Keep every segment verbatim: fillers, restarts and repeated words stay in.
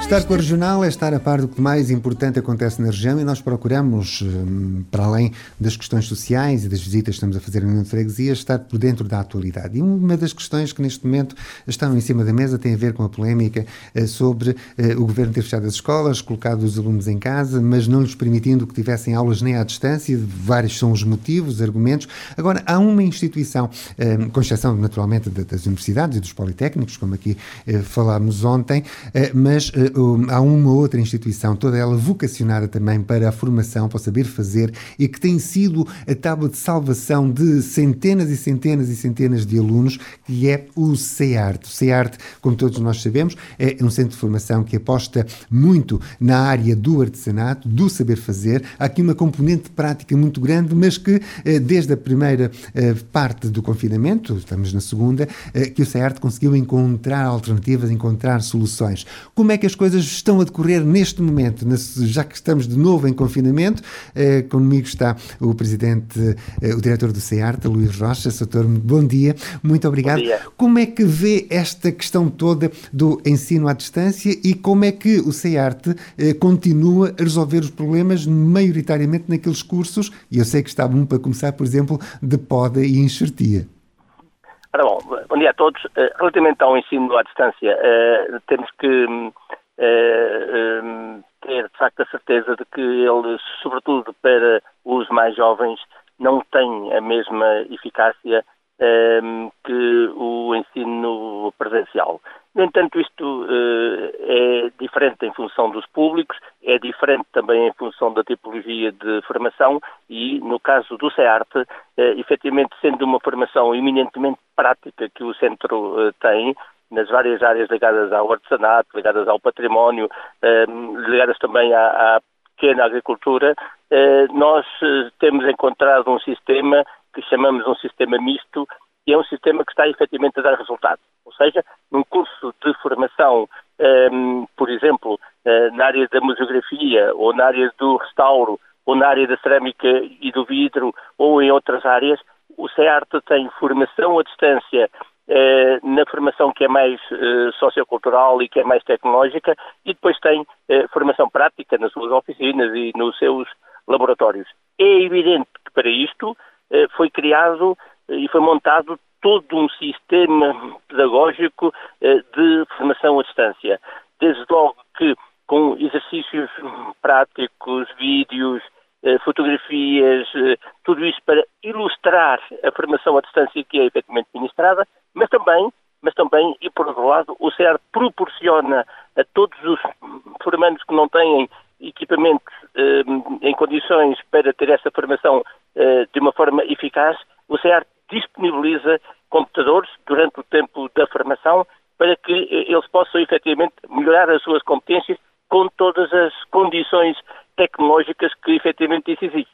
Estar com a regional é estar a par do que mais importante acontece na região e nós procuramos, para além das questões sociais e das visitas que estamos a fazer na União de Freguesias, estar por dentro da atualidade. E uma das questões que neste momento estão em cima da mesa tem a ver com a polémica sobre o Governo ter fechado as escolas, colocado os alunos em casa, mas não lhes permitindo que tivessem aulas nem à distância. Vários são os motivos, os argumentos. Agora, há uma instituição, com exceção naturalmente das universidades e dos politécnicos, como aqui falámos ontem, mas há uma outra instituição, toda ela vocacionada também para a formação, para o saber fazer e que tem sido a tábua de salvação de centenas e centenas e centenas de alunos, que é o SEART. O SEART, como todos nós sabemos, é um centro de formação que aposta muito na área do artesanato, do saber fazer. Há aqui uma componente prática muito grande, mas que desde a primeira parte do confinamento, estamos na segunda, que o SEART conseguiu encontrar alternativas, encontrar soluções. Como é que as coisas estão a decorrer neste momento, já que estamos de novo em confinamento? Eh, comigo está o presidente, eh, o diretor do SEART, Luís Rocha. Soutor, bom dia, muito obrigado. Bom dia. Como é que vê esta questão toda do ensino à distância e como é que o SEART eh, continua a resolver os problemas maioritariamente naqueles cursos, e eu sei que está bom para começar, por exemplo, de poda e enxertia? Ora bom, bom dia a todos. Relativamente ao ensino à distância, temos que ter de facto a certeza de que ele, sobretudo para os mais jovens, não tem a mesma eficácia que o ensino presencial. No entanto, isto é diferente em função dos públicos, é diferente também em função da tipologia de formação e, no caso do SEART, efetivamente sendo uma formação eminentemente prática que o centro tem, nas várias áreas ligadas ao artesanato, ligadas ao património, ligadas também à, à pequena agricultura, nós temos encontrado um sistema que chamamos um sistema misto, e é um sistema que está efetivamente a dar resultado. Ou seja, num curso de formação, um, por exemplo, uh, na área da museografia, ou na área do restauro, ou na área da cerâmica e do vidro, ou em outras áreas, o SEART tem formação à distância uh, na formação que é mais uh, sociocultural e que é mais tecnológica, e depois tem uh, formação prática nas suas oficinas e nos seus laboratórios. É evidente que para isto uh, foi criado e foi montado todo um sistema pedagógico de formação à distância. Desde logo que com exercícios práticos, vídeos, fotografias, tudo isso para ilustrar a formação à distância que é efetivamente ministrada, mas também, mas também, e por outro lado, o SEART proporciona a todos os formandos que não têm equipamentos eh, em condições para ter essa formação eh, de uma forma eficaz, o SEART disponibiliza computadores durante o tempo da formação para que eles possam efetivamente melhorar as suas competências com todas as condições tecnológicas que efetivamente isso exige.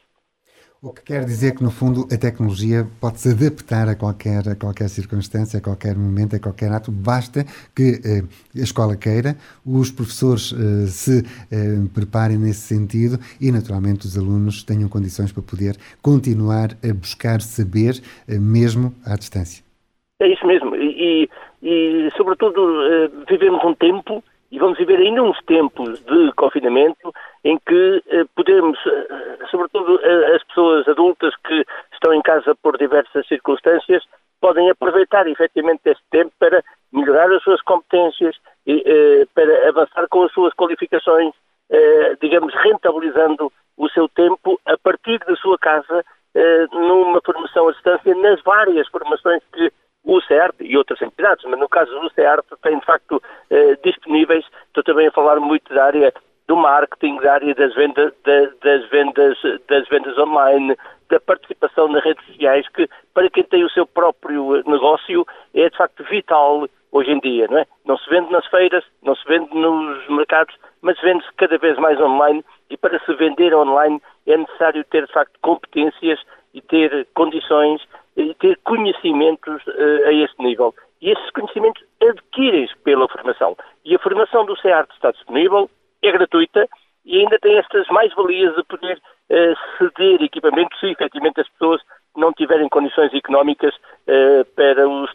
O que quer dizer que, no fundo, a tecnologia pode-se adaptar a qualquer, a qualquer circunstância, a qualquer momento, a qualquer ato. Basta que eh, a escola queira, os professores eh, se eh, preparem nesse sentido e, naturalmente, os alunos tenham condições para poder continuar a buscar saber, eh, mesmo à distância. É isso mesmo. E, e, e sobretudo, eh, vivemos um tempo, e vamos viver ainda uns tempos de confinamento em que eh, podemos, eh, sobretudo eh, as pessoas adultas que estão em casa por diversas circunstâncias, podem aproveitar efetivamente este tempo para melhorar as suas competências, e, eh, para avançar com as suas qualificações, eh, digamos, rentabilizando o seu tempo a partir da sua casa, eh, numa formação à distância, nas várias formações que o SEART e outras entidades, mas no caso do SEART tem de facto eh, disponíveis. Estou também a falar muito da área do marketing, da área das vendas, da, das vendas, das vendas online, da participação nas redes sociais, que para quem tem o seu próprio negócio é de facto vital hoje em dia, não é? Não se vende nas feiras, não se vende nos mercados, mas vende-se cada vez mais online, e para se vender online é necessário ter de facto competências e ter condições e ter conhecimentos uh, a esse nível. E esses conhecimentos adquirem-se pela formação. E a formação do SEART está disponível, é gratuita e ainda tem estas mais-valias de poder uh, ceder equipamentos se efetivamente as pessoas não tiverem condições económicas uh, para os ter.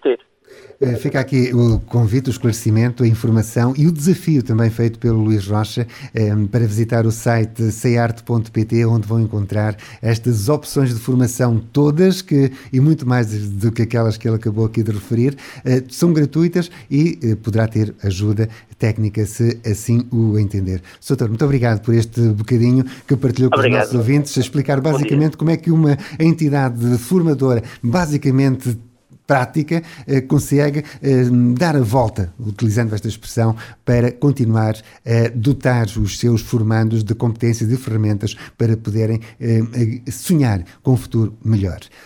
Fica aqui o convite, o esclarecimento, a informação e o desafio também feito pelo Luís Rocha para visitar o site cearte ponto pt, onde vão encontrar estas opções de formação todas, que, e muito mais do que aquelas que ele acabou aqui de referir, são gratuitas e poderá ter ajuda técnica se assim o entender. Soutor, muito obrigado por este bocadinho que partilhou com obrigado. Os nossos ouvintes, a explicar basicamente como é que uma entidade formadora, basicamente prática, eh, consegue eh, dar a volta, utilizando esta expressão, para continuar a dotar os seus formandos de competências e ferramentas para poderem eh, sonhar com um futuro melhor.